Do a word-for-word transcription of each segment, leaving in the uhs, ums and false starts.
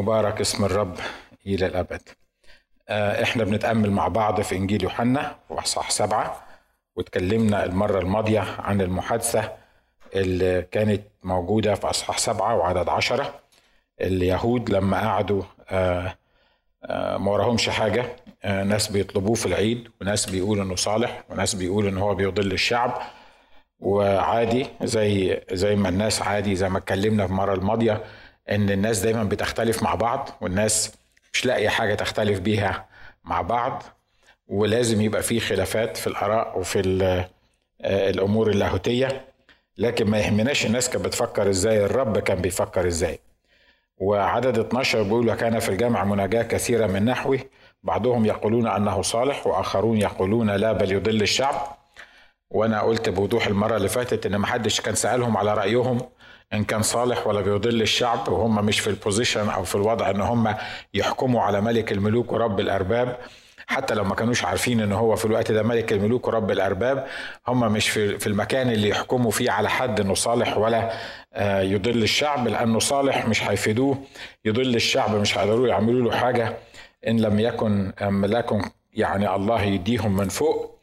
مبارك اسم الرب إلى الأبد. احنا بنتأمل مع بعض في إنجيل يوحنا وإصحاح سبعة، واتكلمنا المرة الماضية عن المحادثة اللي كانت موجودة في إصحاح سبعة وعدد عشرة. اليهود لما قعدوا ما وراهمش حاجة، ناس بيطلبوه في العيد وناس بيقول إنه صالح وناس بيقول إنه هو بيضل الشعب، وعادي زي زي ما الناس عادي، زي ما اتكلمنا في المرة الماضية ان الناس دايما بتختلف مع بعض والناس مش لاقيه حاجه تختلف بيها مع بعض، ولازم يبقى فيه خلافات في الاراء وفي الامور اللاهوتيه، لكن ما يهمناش الناس كانت بتفكر ازاي، الرب كان بيفكر ازاي. وعدد اتناشر بيقول: وكان في الجامع مناجاة كثيرة من نحوه، بعضهم يقولون انه صالح واخرون يقولون لا بل يضل الشعب. وانا قلت بوضوح المره اللي فاتت ان محدش كان سألهم على رأيهم ان كان صالح ولا بيضل الشعب، وهم مش في البوزيشن او في الوضع ان هم يحكموا على ملك الملوك ورب الارباب، حتى لو ما كانوش عارفين ان هو في الوقت ده ملك الملوك ورب الارباب. هم مش في في المكان اللي يحكموا فيه على حد انه صالح ولا يضل الشعب، لانه صالح مش هيفيدوه، يضل الشعب مش هيقدروا يعملوا له حاجه ان لم يكن ملاكم يعني الله يديهم من فوق.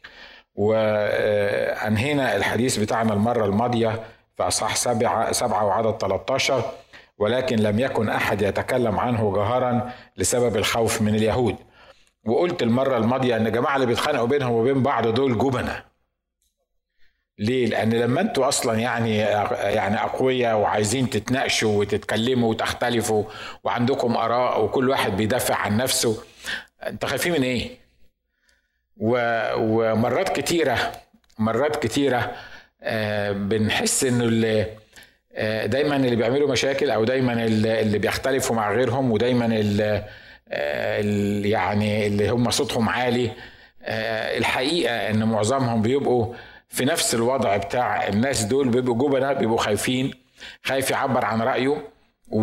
وانهينا الحديث بتاعنا المره الماضيه في اصحاح سبعة سبعة وعدد ثلاثة عشر: ولكن لم يكن احد يتكلم عنه جهرا لسبب الخوف من اليهود. وقلت المره الماضيه ان الجماعه اللي بيتخانقوا بينهم وبين بعض دول جبنه. ليه؟ لان لما انتوا اصلا يعني يعني اقوياء وعايزين تتناقشوا وتتكلموا وتختلفوا وعندكم اراء وكل واحد بيدافع عن نفسه، انت خايفين من ايه؟ ومرات كتيره مرات كتيره آه بنحس انه اللي آه دايما اللي بيعملوا مشاكل او دايما اللي بيختلفوا مع غيرهم ودايما اللي آه يعني اللي هم صوتهم عالي، آه الحقيقه ان معظمهم بيبقوا في نفس الوضع بتاع الناس دول، بيبقوا جبنة، بيبقوا خايفين، خايف يعبر عن رأيه و...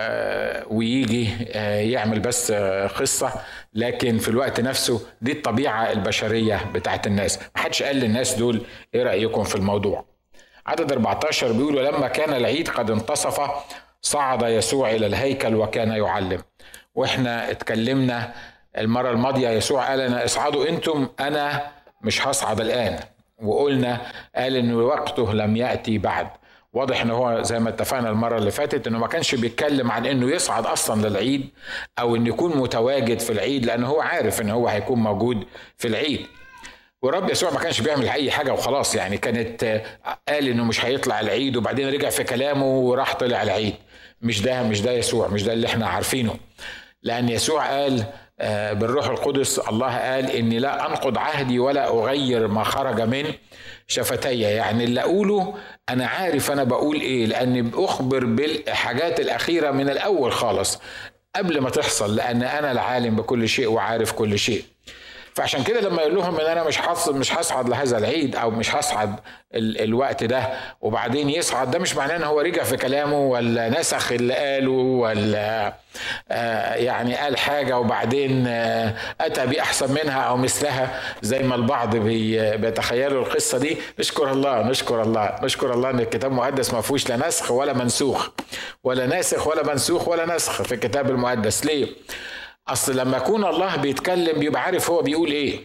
ويجي يعمل بس قصة، لكن في الوقت نفسه دي الطبيعة البشرية بتاعت الناس. محدش قال للناس دول ايه رأيكم في الموضوع. عدد أربعة عشر بيقول: ولما كان العيد قد انتصف صعد يسوع إلى الهيكل وكان يعلم. واحنا اتكلمنا المرة الماضية يسوع قال: أنا اصعدوا انتم، أنا مش هصعد الآن. وقلنا قال إن وقته لم يأتي بعد. واضح إنه هو زي ما اتفقنا المرة اللي فاتت إنه ما كانش بيتكلم عن إنه يصعد أصلا للعيد أو إنه يكون متواجد في العيد، لأنه هو عارف إنه هو هيكون موجود في العيد. ورب يسوع ما كانش بيعمل أي حاجة وخلاص، يعني كانت قال إنه مش هيطلع العيد وبعدين رجع في كلامه وراح طلع العيد. مش ده مش ده يسوع، مش ده اللي إحنا عارفينه. لأن يسوع قال بالروح القدس، الله قال: إني لا أنقض عهدي ولا أغير ما خرج من شفتي. يعني اللي أقوله أنا عارف أنا بقول إيه، لأني أخبر بالحاجات الأخيرة من الأول خالص قبل ما تحصل، لأن أنا العالم بكل شيء وعارف كل شيء. فعشان كده لما يقول لهم ان انا مش هصعد مش هصعد لهذا العيد او مش هصعد ال الوقت ده وبعدين يصعد، ده مش معناه ان هو رجع في كلامه ولا نسخ اللي قاله ولا آه يعني قال حاجه وبعدين آه اتى باحسن منها او مثلها زي ما البعض بي بيتخيلوا القصه دي. نشكر الله نشكر الله نشكر الله ان الكتاب المقدس ما فيهوش لا نسخ ولا منسوخ، ولا ناسخ ولا منسوخ ولا نسخ في الكتاب المقدس. ليه؟ أصل لما يكون الله بيتكلم بيبقى عارف هو بيقول إيه.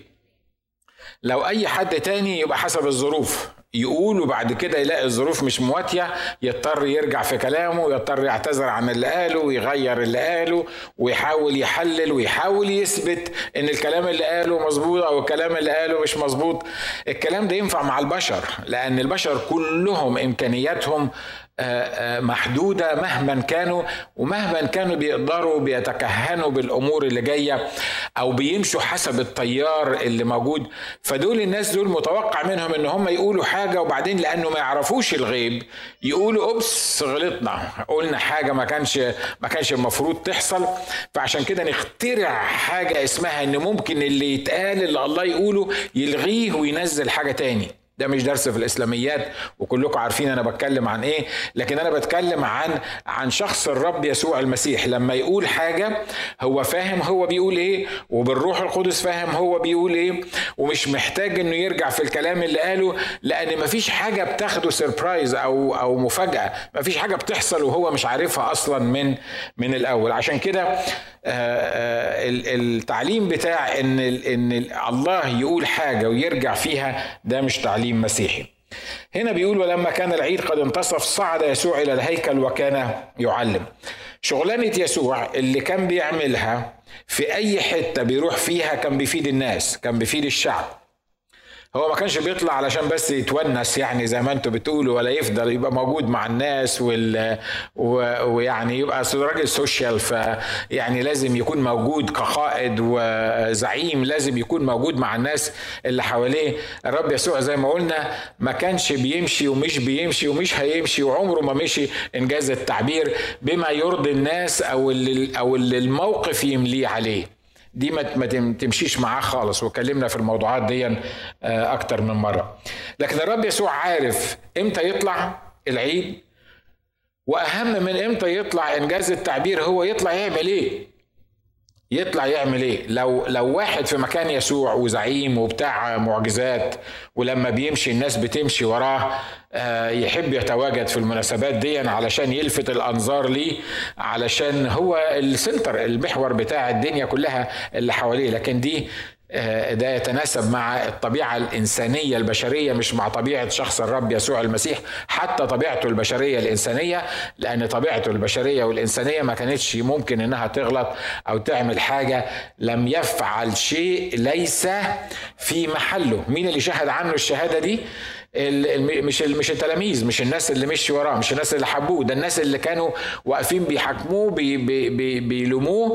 لو أي حد تاني يبقى حسب الظروف يقول، وبعد كده يلاقي الظروف مش مواتية يضطر يرجع في كلامه، يضطر يعتذر عن اللي قاله ويغير اللي قاله ويحاول يحلل ويحاول يثبت إن الكلام اللي قاله مظبوط أو الكلام اللي قاله مش مظبوط. الكلام ده ينفع مع البشر، لأن البشر كلهم إمكانياتهم محدودة مهما كانوا، ومهما كانوا بيقدروا بيتكهنوا بالأمور اللي جاية أو بيمشوا حسب التيار اللي موجود. فدول الناس دول متوقع منهم إن هم يقولوا حاجة وبعدين لأنه ما يعرفوش الغيب يقولوا أوبس غلطنا، قلنا حاجة ما كانش ما كانش المفروض تحصل. فعشان كده نخترع حاجة اسمها إن ممكن اللي يتقال اللي الله يقوله يلغيه وينزل حاجة تاني. ده مش درس في الإسلاميات وكلكم عارفين أنا بتكلم عن إيه، لكن أنا بتكلم عن عن شخص الرب يسوع المسيح. لما يقول حاجة هو فاهم هو بيقول إيه، وبالروح القدس فاهم هو بيقول إيه، ومش محتاج إنه يرجع في الكلام اللي قاله، لأن مفيش حاجة بتاخده سيربرايز أو أو مفاجأة، مفيش حاجة بتحصل وهو مش عارفها أصلا من من الأول. عشان كده التعليم بتاع إن إن الله يقول حاجة ويرجع فيها ده مش تعليم مسيحي. هنا بيقول ولما كان العيد قد انتصف صعد يسوع إلى الهيكل وكان يعلم. شغلانة يسوع اللي كان بيعملها في أي حتة بيروح فيها كان بيفيد الناس، كان بيفيد الشعب. هو ما كانش بيطلع علشان بس يتونس يعني زي ما انتوا بتقولوا، ولا يفضل يبقى موجود مع الناس وال... ويعني يبقى راجل سوشيال، فيعني لازم يكون موجود كقائد وزعيم، لازم يكون موجود مع الناس اللي حواليه. الرب يسوع زي ما قلنا ما كانش بيمشي ومش بيمشي ومش هيمشي وعمره ما مشي إنجاز التعبير بما يرضي الناس أو اللي أو اللي الموقف يمليه عليه. دي ما تمشيش معاه خالص، وكلمنا في الموضوعات دي اكتر من مرة. لكن الرب يسوع عارف امتى يطلع العيد، واهم من امتى يطلع انجاز التعبير هو يطلع يعمل ايه. يطلع يعمل ايه؟ لو لو واحد في مكان يسوع وزعيم وبتاع معجزات، ولما بيمشي الناس بتمشي وراه، يحب يتواجد في المناسبات دي علشان يلفت الانظار ليه، علشان هو السنتر المحور بتاع الدنيا كلها اللي حواليه. لكن دي ده يتناسب مع الطبيعة الإنسانية البشرية، مش مع طبيعة شخص الرب يسوع المسيح، حتى طبيعته البشرية الإنسانية، لأن طبيعته البشرية والإنسانية ما كانتش ممكن إنها تغلط أو تعمل حاجة. لم يفعل شيء ليس في محله. مين اللي شهد عنه الشهادة دي؟ مش مش التلاميذ، مش الناس اللي مشي وراه، مش الناس اللي حبوه، ده الناس اللي كانوا واقفين بيحاكموه بي بي بي بيلوموه.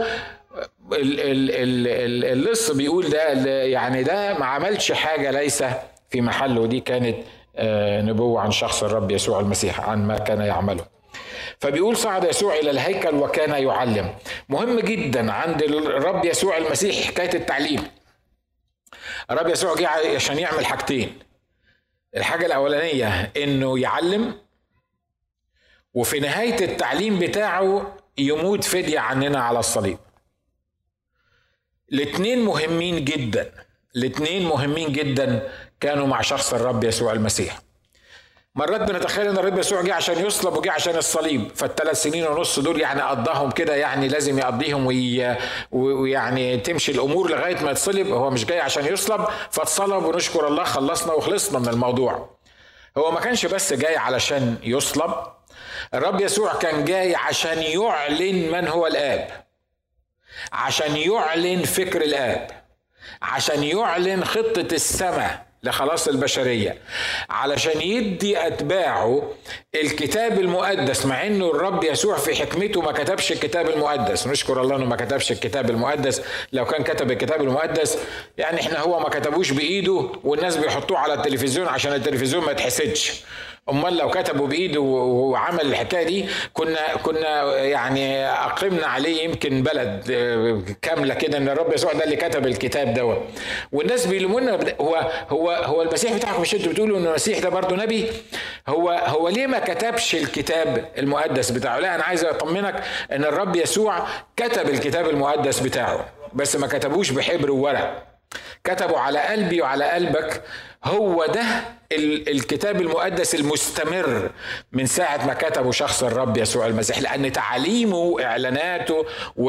اللص بيقول ده يعني ده ما عملش حاجة ليس في محله، ودي كانت نبوة عن شخص الرب يسوع المسيح عن ما كان يعمله. فبيقول صعد يسوع إلى الهيكل وكان يعلم. مهم جدا عند الرب يسوع المسيح حكاية التعليم. الرب يسوع جه عشان يعمل حاجتين. الحاجة الأولانية إنه يعلم، وفي نهاية التعليم بتاعه يموت فدية عننا على الصليب. الاثنين مهمين جدا، الاثنين مهمين جدا كانوا مع شخص الرب يسوع المسيح. مرات بنتخيل ان الرب يسوع جه عشان يصلب وجه عشان الصليب، فالثلاث سنين ونص دول يعني قضاهم كده، يعني لازم يقضيهم وي... ويعني تمشي الامور لغايه ما يتصلب. هو مش جاي عشان يصلب فاتصلب ونشكر الله خلصنا وخلصنا من الموضوع. هو ما كانش بس جاي علشان يصلب، الرب يسوع كان جاي عشان يعلن من هو الآب، عشان يعلن فكر الآب، عشان يعلن خطة السماء لخلاص البشرية، علشان يدي أتباعه الكتاب المقدس. مع انه الرب يسوع في حكمته ما كتبش الكتاب المقدس، نشكر الله انه ما كتبش الكتاب المقدس. لو كان كتب الكتاب المقدس يعني احنا هو ما كتبوش بإيده والناس بيحطوه على التلفزيون عشان التلفزيون ما يتحسدش. امال لو كتبوا بايده وعمل الحكايه دي كنا كنا يعني اقمنا عليه يمكن بلد كامله كده ان الرب يسوع ده اللي كتب الكتاب دوت. والناس بيلومونا هو هو هو المسيح بتاعكم، مش انتوا بتقولوا ان المسيح ده برضه نبي؟ هو هو ليه ما كتبش الكتاب المقدس بتاعه؟ لا، انا عايز اطمنك ان الرب يسوع كتب الكتاب المقدس بتاعه، بس ما كتبوش بحبر وورق، كتبوا على قلبي وعلى قلبك. هو ده الكتاب المقدس المستمر من ساعة ما كتبوا شخص الرب يسوع المسيح، لأن تعاليمه وإعلاناته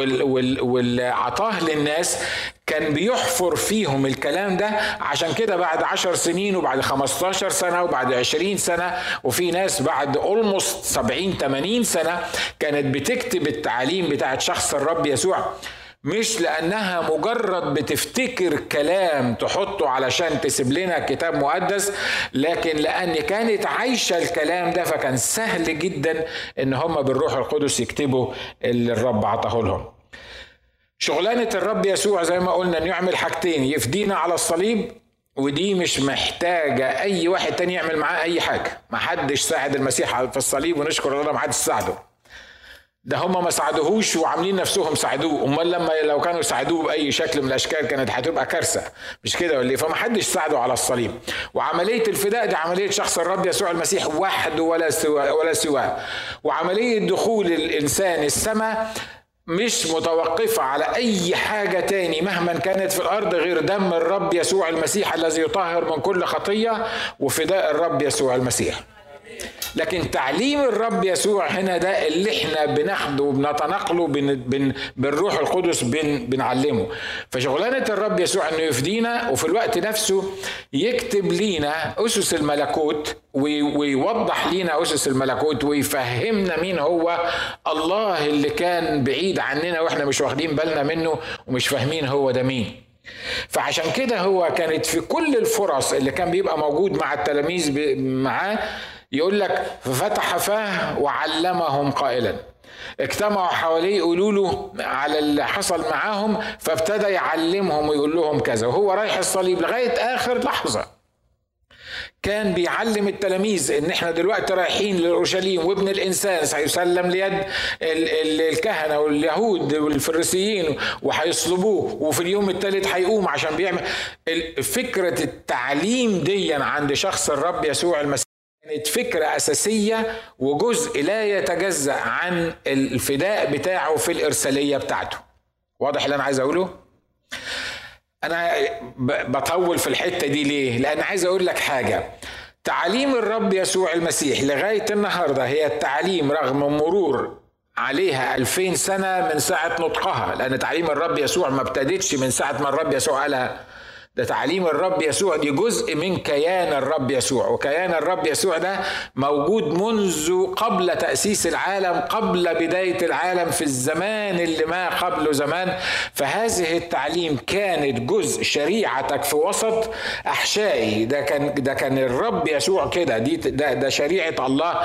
والعطاه للناس كان بيحفر فيهم الكلام ده. عشان كده بعد عشر سنين وبعد خمستاشر سنة وبعد عشرين سنة وفي ناس بعد أولموست سبعين تمانين سنة كانت بتكتب التعاليم بتاعت شخص الرب يسوع، مش لأنها مجرد بتفتكر كلام تحطه علشان تسيب لنا كتاب مقدس، لكن لأن كانت عايشة الكلام ده، فكان سهل جدا إن هم بالروح القدس يكتبوا اللي الرب عطاه لهم. شغلانة الرب يسوع زي ما قلنا إنه يعمل حاجتين: يفدينا على الصليب، ودي مش محتاجة أي واحد تاني يعمل معاه أي حاجة. ما حدش ساعد المسيح في الصليب ونشكر الله ما حدش ساعده. ده هم ما ساعدوهوش وعاملين نفسهم ساعدوه، امال لما لو كانوا ساعدوه باي شكل من الاشكال كانت هتبقى كارثه، مش كده ولا ايه؟ فما حدش ساعده على الصليب. وعمليه الفداء دي عمليه شخص الرب يسوع المسيح وحده ولا سواه ولا سواه. وعمليه دخول الانسان السماء مش متوقفة على أي حاجة تاني مهما كانت في الأرض غير دم الرب يسوع المسيح الذي يطهر من كل خطية وفداء الرب يسوع المسيح. لكن تعليم الرب يسوع هنا ده اللي احنا بناخده وبنتنقله بن بن بالروح القدس بن بنعلمه. فشغلانة الرب يسوع انه يفدينا وفي الوقت نفسه يكتب لينا أسس الملكوت ويوضح لينا أسس الملكوت ويفهمنا مين هو الله اللي كان بعيد عننا واحنا مش واخدين بالنا منه ومش فاهمين هو ده مين. فعشان كده هو كانت في كل الفرص اللي كان بيبقى موجود مع التلاميذ معاه يقول لك ففتح فاه وعلمهم قائلا. اجتمعوا حواليه يقولوا له على اللي حصل معاهم فابتدى يعلمهم ويقول لهم كذا، وهو رايح الصليب لغاية آخر لحظة كان بيعلم التلاميذ ان احنا دلوقتي رايحين لأورشليم وابن الانسان سيسلم ليد الكهنة واليهود والفريسيين وهيصلبوه وفي اليوم الثالث هيقوم عشان بيعمل. فكرة التعليم دي عند شخص الرب يسوع المسيح كانت فكرة أساسية وجزء لا يتجزأ عن الفداء بتاعه في الإرسالية بتاعته. واضح اللي أنا عايز أقوله؟ أنا بطول في الحتة دي ليه؟ لأن عايز أقول لك حاجة. تعليم الرب يسوع المسيح لغاية النهاردة هي التعليم رغم مرور عليها ألفين سنة من ساعة نطقها، لأن تعليم الرب يسوع ما ابتدتش من ساعة ما الرب يسوع قالها. ده تعليم الرب يسوع دي جزء من كيان الرب يسوع، وكيان الرب يسوع ده موجود منذ قبل تأسيس العالم، قبل بداية العالم في الزمان اللي ما قبله زمان. فهذه التعليم كانت جزء شريعتك في وسط أحشائي. ده كان ده كان الرب يسوع كده، دي ده, ده شريعة الله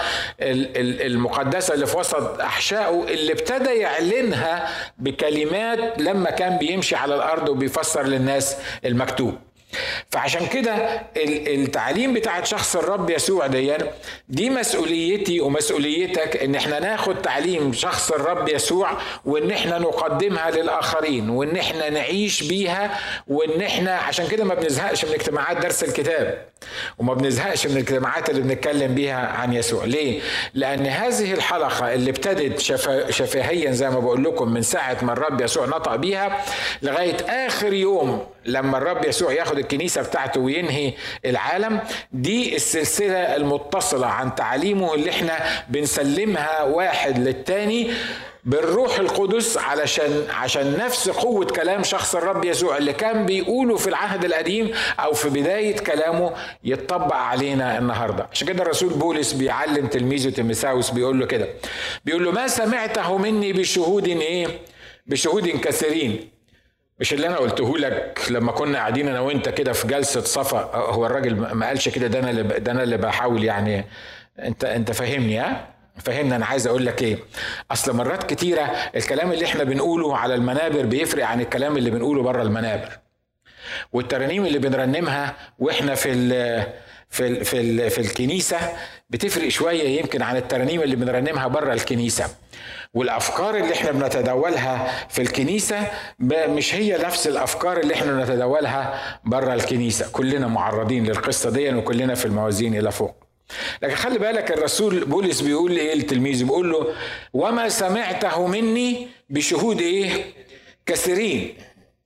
المقدسة اللي في وسط أحشائه اللي ابتدى يعلنها بكلمات لما كان بيمشي على الأرض وبيفسر للناس المكتوب. فعشان كده التعليم بتاعت شخص الرب يسوع دي دي مسؤوليتي ومسؤوليتك ان احنا ناخد تعليم شخص الرب يسوع وان احنا نقدمها للآخرين وان احنا نعيش بيها. وان احنا عشان كده ما بنزهقش من اجتماعات درس الكتاب وما بنزهقش من الاجتماعات اللي بنتكلم بيها عن يسوع. ليه؟ لأن هذه الحلقة اللي ابتدت شفا شفهيا زي ما بقول لكم من ساعة ما الرب يسوع نطق بيها لغاية آخر يوم لما الرب يسوع ياخد الكنيسة بتاعته وينهي العالم، دي السلسلة المتصلة عن تعليمه اللي احنا بنسلمها واحد للتاني بالروح القدس علشان عشان نفس قوة كلام شخص الرب يسوع اللي كان بيقوله في العهد القديم أو في بداية كلامه يتطبق علينا النهاردة. عشان كده الرسول بولس بيعلم تلميذه تيموثاوس بيقول له كده، بيقول له ما سمعته مني بشهود ايه؟ بشهود كثيرين. مش اللي انا قلته لك لما كنا قاعدين انا وانت كده في جلسة صفا، هو الراجل ما قالش كده، ده انا اللي ده انا اللي بحاول يعني انت انت فاهمني ها؟ فهمنا. انا عايز اقول لك ايه، اصل مرات كتيره الكلام اللي احنا بنقوله على المنابر بيفرق عن الكلام اللي بنقوله بره المنابر، والترانيم اللي بنرنمها واحنا في ال في ال في ال في الكنيسه بتفرق شويه يمكن عن الترانيم اللي بنرنمها بره الكنيسه. والافكار اللي احنا بنتداولها في الكنيسه مش هي نفس الافكار اللي احنا بنتداولها بره الكنيسه. كلنا معرضين للقصه دي وكلنا في الموازين الى فوق. لكن خلي بالك الرسول بولس بيقول ايه لتلميذه؟ بيقول له وما سمعته مني بشهود ايه؟ كثيرين.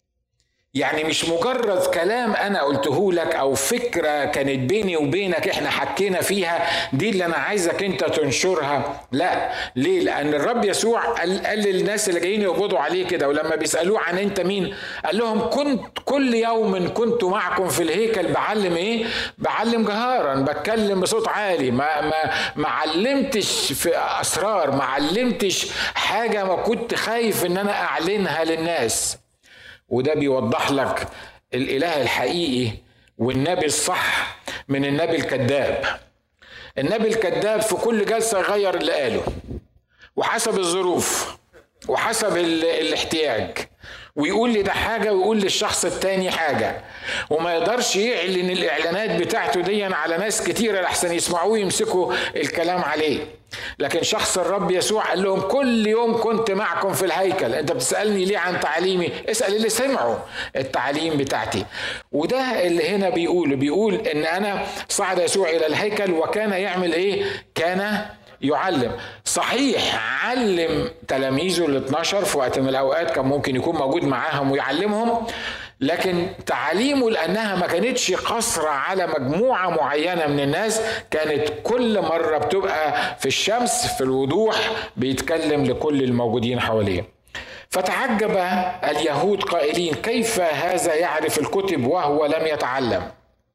يعني مش مجرد كلام انا قلته لك او فكرة كانت بيني وبينك احنا حكينا فيها دي اللي انا عايزك انت تنشرها. لا، ليه؟ لان الرب يسوع قال, قال للناس اللي جايين يقبضوا عليه كده ولما بيسألوه عن انت مين قال لهم كنت كل يوم كنت معكم في الهيكل بعلم ايه؟ بعلم جهارا، بتكلم بصوت عالي، ما, ما, ما علمتش في اسرار، ما علمتش حاجة ما كنت خايف ان انا اعلنها للناس. وده بيوضح لك الإله الحقيقي والنبي الصح من النبي الكذاب. النبي الكذاب في كل جلسة يغير اللي قاله وحسب الظروف وحسب الاحتياج ويقول لي ده حاجة ويقول للشخص التاني حاجة، وما يقدرش يعلن الإعلانات بتاعته دي على ناس كتيرة لحسن يسمعوه يمسكوا الكلام عليه. لكن شخص الرب يسوع قال لهم كل يوم كنت معكم في الهيكل. انت بتسألني ليه عن تعليمي؟ اسأل اللي سمعوا التعليم بتاعتي. وده اللي هنا بيقول بيقول ان انا صعد يسوع الى الهيكل وكان يعمل ايه؟ كان يعلم. صحيح علم تلاميذه ال اثناشر في وقت من الاوقات كان ممكن يكون موجود معاهم ويعلمهم، لكن تعليمه لأنها ما كانتش قصرة على مجموعة معينة من الناس، كانت كل مرة بتبقى في الشمس في الوضوح بيتكلم لكل الموجودين حواليه. فتعجب اليهود قائلين كيف هذا يعرف الكتب وهو لم يتعلم؟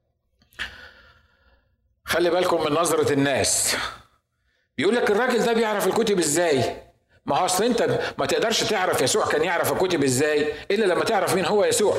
خلي بالكم من نظرة الناس. بيقول لك الراجل ده بيعرف الكتب ازاي؟ ما هو اصل انت ما تقدرش تعرف يسوع كان يعرف الكتب ازاي الا لما تعرف مين هو يسوع.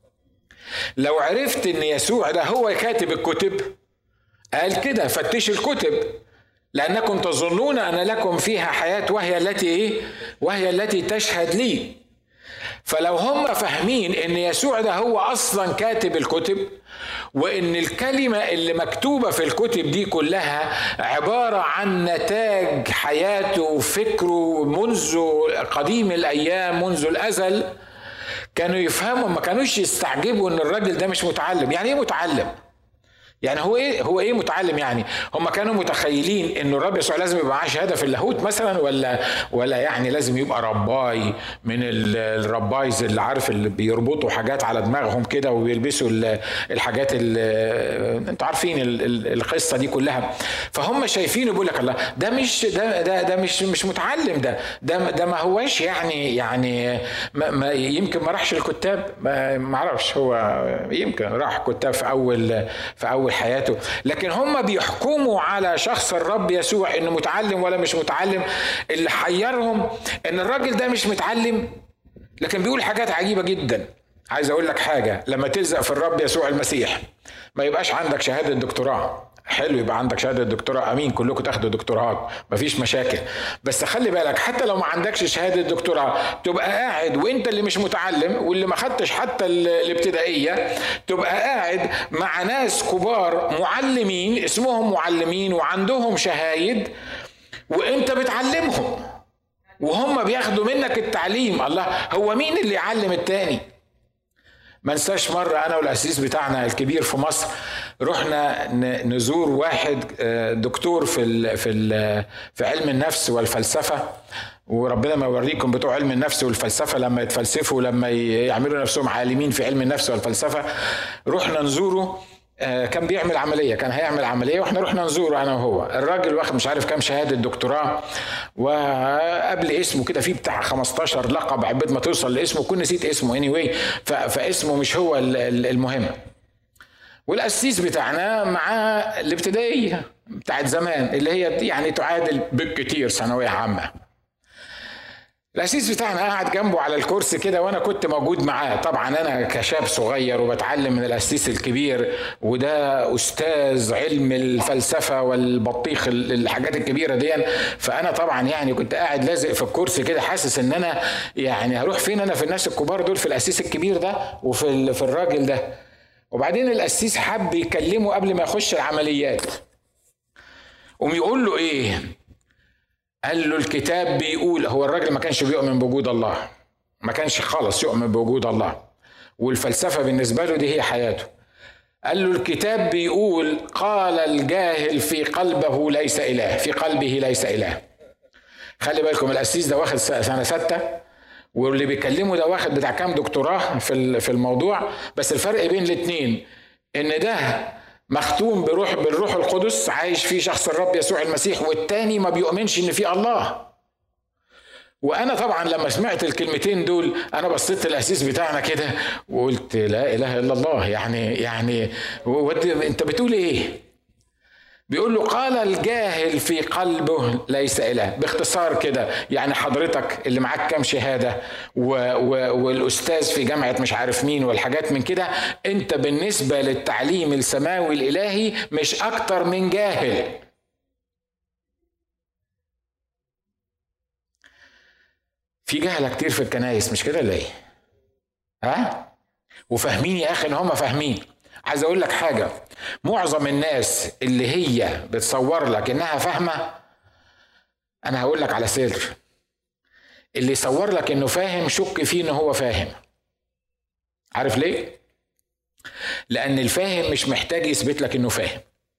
لو عرفت ان يسوع ده هو كاتب الكتب، قال كده فتشوا الكتب لانكم تظنون ان لكم فيها حياة وهي التي ايه؟ وهي التي تشهد لي. فلو هم فاهمين ان يسوع ده هو اصلا كاتب الكتب، وان الكلمة اللي مكتوبة في الكتب دي كلها عبارة عن نتاج حياته وفكره منذ قديم الايام منذ الازل، كانوا يفهموا، ما كانوش يستعجبوا ان الراجل ده مش متعلم. يعني ايه متعلم؟ يعني هو ايه هو ايه متعلم؟ يعني هم كانوا متخيلين انه الرب يسوع لازم يبقى معاه شهاده في اللاهوت مثلا، ولا ولا يعني لازم يبقى رباي من الربايز اللي عارف اللي بيربطوا حاجات على دماغهم كده وبيلبسوا الحاجات اللي انتوا عارفين القصه دي كلها. فهم شايفينه بيقول لك الله ده مش ده ده ده مش مش متعلم، ده ده ده ما هوش يعني يعني ما ما يمكن ما راحش الكتاب، ما اعرفش، هو يمكن راح كتاب في اول في اول حياته، لكن هم بيحكموا على شخص الرب يسوع انه متعلم ولا مش متعلم. اللي حيرهم ان الراجل ده مش متعلم لكن بيقول حاجات عجيبة جدا. عايز اقول لك حاجة، لما تلزق في الرب يسوع المسيح ما يبقاش عندك شهادة دكتوراه. حلو يبقى عندك شهادة دكتوراه، امين، كلكم تاخدوا دكتوراه مفيش مشاكل، بس خلي بالك حتى لو ما عندكش شهادة دكتوراه تبقى قاعد وانت اللي مش متعلم واللي ما خدتش حتى الابتدائية، تبقى قاعد مع ناس كبار معلمين اسمهم معلمين وعندهم شهايد وانت بتعلمهم وهم بياخدوا منك التعليم. الله، هو مين اللي يعلم التاني؟ ما نساش مرة أنا والأسيس بتاعنا الكبير في مصر رحنا نزور واحد دكتور في ال في ال في علم النفس والفلسفة، وربنا ما يوريكم بتوع علم النفس والفلسفة لما يتفلسفوا لما يعملوا نفسهم عالمين في علم النفس والفلسفة. رحنا نزوره، كان بيعمل عملية، كان هيعمل عملية واحنا رحنا نزوره انا وهو. الراجل واخد مش عارف كام شهادة دكتوراه، وقبل اسمه كده في بتاع خمستاشر لقب عبد ما توصل لاسمه، كنت نسيت اسمه anyway، فاسمه مش هو المهم. والأسيس بتاعنا مع الابتدائية بتاعت زمان اللي هي يعني تعادل بالكتير ثانوية عامة. الأسيس بتاعنا قاعد جنبه على الكرسي كده وانا كنت موجود معاه. طبعا انا كشاب صغير وبتعلم من الأسيس الكبير، وده استاذ علم الفلسفة والبطيخ الحاجات الكبيرة دي، فانا طبعا يعني كنت قاعد لازق في الكرسي كده حاسس ان انا يعني هروح فين انا في الناس الكبار دول، في الأسيس الكبير ده وفي في الراجل ده. وبعدين الأسيس حب يكلمه قبل ما يخش العمليات، قوم يقول له ايه؟ قال له الكتاب بيقول. هو الراجل ما كانش بيؤمن بوجود الله، ما كانش خالص يؤمن بوجود الله، والفلسفة بالنسبة له دي هي حياته. قال له الكتاب بيقول قال الجاهل في قلبه ليس إله، في قلبه ليس إله. خلي بالكم الأسيس ده واخد سنة ستة، واللي بيكلمه ده واخد بتاع كام دكتوراه في في الموضوع. بس الفرق بين الاثنين ان ده مختوم بروح بالروح القدس عايش فيه شخص الرب يسوع المسيح، والتاني ما بيؤمنش ان في الله. وانا طبعا لما سمعت الكلمتين دول انا بصيت للأسيس بتاعنا كده وقلت لا اله الا الله، يعني يعني انت بتقول ايه؟ بيقول له قال الجاهل في قلبه ليس إله. باختصار كده يعني حضرتك اللي معاك كام شهادة و... و... والأستاذ في جامعة مش عارف مين والحاجات من كده، انت بالنسبة للتعليم السماوي الإلهي مش أكتر من جاهل. في جهلة كتير في الكنائس مش كده ليه؟ ها؟ وفاهمين يا اخي ان هم فاهمين. عايز اقول لك حاجة، معظم الناس اللي هي بتصور لك انها فاهمة، انا هقول لك على سر، اللي يصور لك انه فاهم شك فيه انه هو فاهم. عارف ليه؟ لان الفاهم مش محتاج يثبت لك انه فاهم.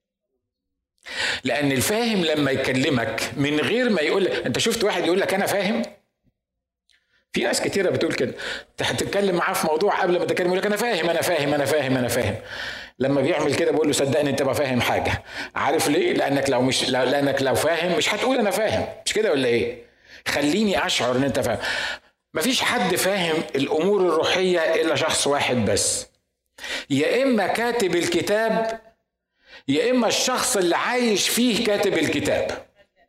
لان الفاهم لما يكلمك من غير ما يقول لك، انت شفت واحد يقول لك انا فاهم؟ في ناس كتيرة بتقول كده، هتتكلم معاه في موضوع قبل ما تتكلم يقول لك انا فاهم انا فاهم انا فاهم انا فاهم. لما بيعمل كده بقول له صدقني انت ما فاهم حاجة. عارف ليه؟ لانك لو مش لانك لو فاهم مش هتقول انا فاهم، مش كده ولا ايه؟ خليني اشعر ان انت فاهم. مفيش حد فاهم الامور الروحية الا شخص واحد بس، يا اما كاتب الكتاب يا اما الشخص اللي عايش فيه كاتب الكتاب.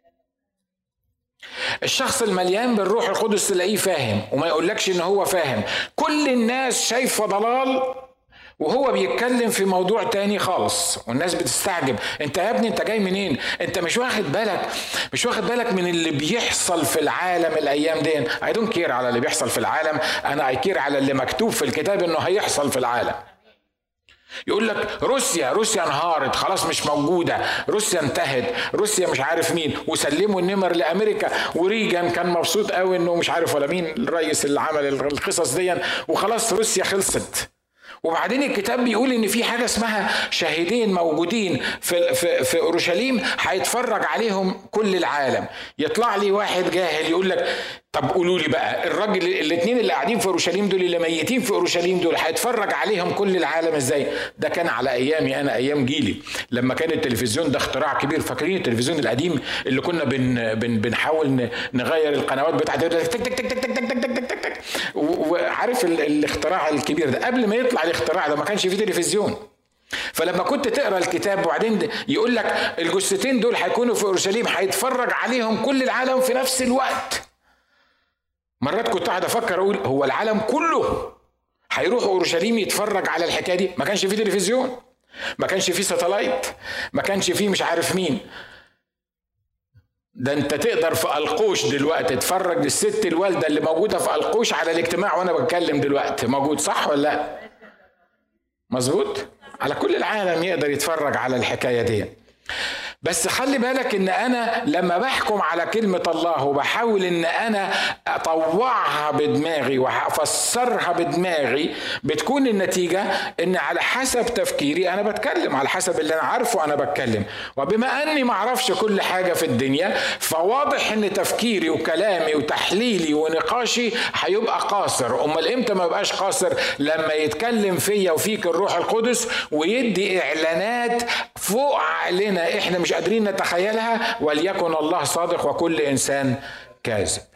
الشخص المليان بالروح القدس تلاقيه فاهم وما يقولكش ان هو فاهم. كل الناس شايفة ضلال وهو بيتكلم في موضوع تاني خالص، والناس بتستعجب، انت يا ابني انت جاي منين؟ انت مش واخد بالك مش واخد بالك من اللي بيحصل في العالم الايام دي. I don't care على اللي بيحصل في العالم، انا I care على اللي مكتوب في الكتاب انه هيحصل في العالم. يقول لك روسيا روسيا انهارت خلاص مش موجودة، روسيا انتهت، روسيا مش عارف مين، وسلموا النمر لأمريكا، وريجان كان مبسوط قوي انه مش عارف ولا مين الرئيس اللي عمل القصص دي، وخلاص روسيا خلصت. وبعدين الكتاب بيقول ان في حاجة اسمها شاهدين موجودين في, في, في اورشليم هيتفرج عليهم كل العالم. يطلع لي واحد جاهل يقول لك طب قولوا لي بقى الراجل الاثنين اللي قاعدين في اورشليم دول اللي ميتين في اورشليم دول هيتفرج عليهم كل العالم ازاي؟ ده كان على ايامي انا، ايام جيلي، لما كان التلفزيون ده اختراع كبير. فاكرين التلفزيون القديم اللي كنا بن بن بنحاول نغير القنوات بتاعته تك تك تك تك تك تك تك تك تك، وعارف الاختراع الكبير ده؟ قبل ما يطلع الاختراع ده ما كانش فيه تلفزيون. فلما كنت تقرا الكتاب وبعدين يقول لك الجثتين دول هيكونوا في اورشليم هيتفرج عليهم كل العالم في نفس الوقت، مرات كنت قاعد افكر اقول هو العالم كله هيروح اورشليم يتفرج على الحكايه دي؟ ما كانش فيه تلفزيون، ما كانش فيه ساتلايت، ما كانش فيه مش عارف مين. ده انت تقدر في القوش دلوقتي تتفرج للست الوالده اللي موجوده في القوش على الاجتماع وانا بتكلم دلوقتي، موجود صح ولا لا؟ مظبوط؟ على كل العالم يقدر يتفرج على الحكايه دي. بس خلي بالك ان انا لما بحكم على كلمة الله وبحاول ان انا اطوعها بدماغي وافسرها بدماغي، بتكون النتيجة ان على حسب تفكيري انا بتكلم، على حسب اللي انا عارفه انا بتكلم. وبما اني ما اعرفش كل حاجة في الدنيا، فواضح ان تفكيري وكلامي وتحليلي ونقاشي هيبقى قاصر. امال امتى ما بقاش قاصر؟ لما يتكلم فيا وفيك الروح القدس ويدي اعلانات فوق عقلنا احنا مش قادرين نتخيلها، وليكن الله صادق وكل انسان كاذب.